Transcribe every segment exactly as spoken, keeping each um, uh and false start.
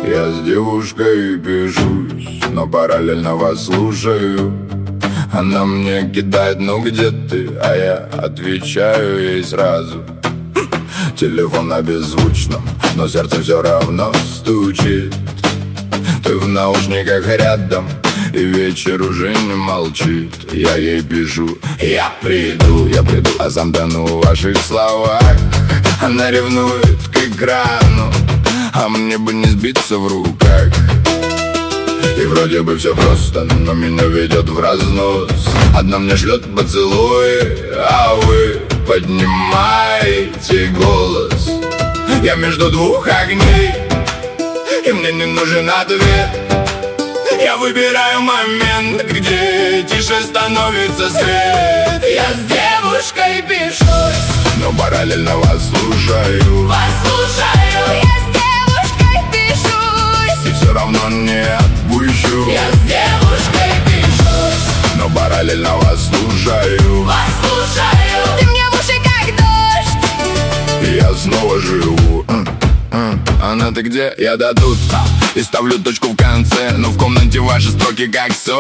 Я с девушкой пишусь, но параллельно вас слушаю. Она мне кидает: ну где ты? А я отвечаю ей сразу. Телефон на беззвучном, но сердце все равно стучит. Ты в наушниках рядом, и вечер уже не молчит. Я ей пишу: я приду, я приду, а сам тону в ваших словах. Она ревнует к экрану, а мне бы не сбиться в руках. И вроде бы все просто, но меня ведет в разнос. Одна мне шлет поцелуи, а вы поднимаете голос. Я между двух огней, и мне не нужен ответ. Я выбираю момент, где тише становится свет. Я с девушкой пишусь, но параллельно вас слушаю. Вас слушаю. Я с девушкой пишусь, и все равно не отпущу. Я с девушкой пишусь, но параллельно вас слушаю. Вас слушаю. Ты мне в уши как дождь. И я снова живу. Она: ты где? Я да тут. И ставлю точку в конце, но в комнате ваши строки как соль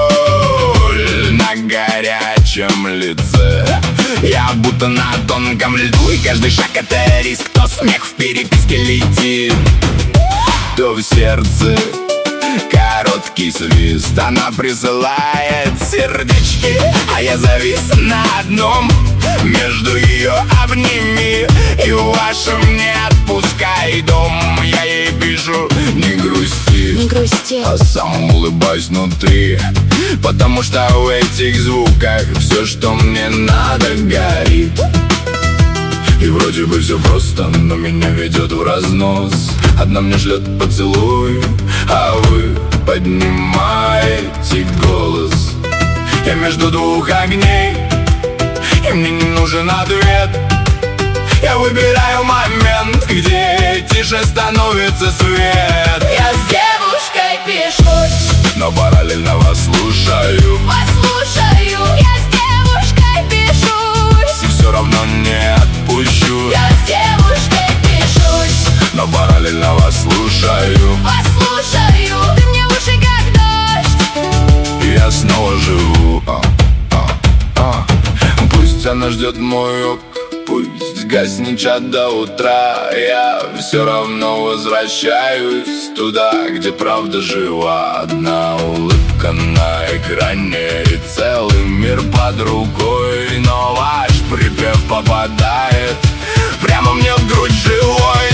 на горячем лице. Я будто на тонком льду, и каждый шаг это риск. То смех в переписке летит, то в сердце короткий свист. Она присылает сердечки, а я завис на одном. Между ее обними и в вашем не отпускай дом. Я ей пишу: не грусти, не грусти, а сам улыбаюсь внутри, потому что в этих звуках все, что мне надо, горит. И вроде бы все просто, но меня ведет в разнос. Одна мне шлет поцелуй, а вы поднимаете голос. Я между двух огней, и мне не нужен ответ. Я выбираю момент, где тише становится свет. Я с девушкой пишусь, но параллельно вас слушаю. Вас слушаю. Я с девушкой пишусь, и все равно не отпущу. Я с девушкой пишусь, но параллельно вас слушаю. Вас слушаю. Ты мне в уши как дождь. И я снова живу. а, а, а. Пусть она ждет мой ок, пусть гаснет чат до утра. Я все равно возвращаюсь туда, где правда жива. Одна улыбка на экране и целый мир под рукой. Но ваш припев попадает прямо мне в грудь живой.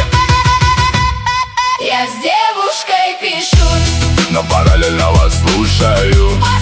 Я с девушкой пишусь, но параллельно вас слушаю.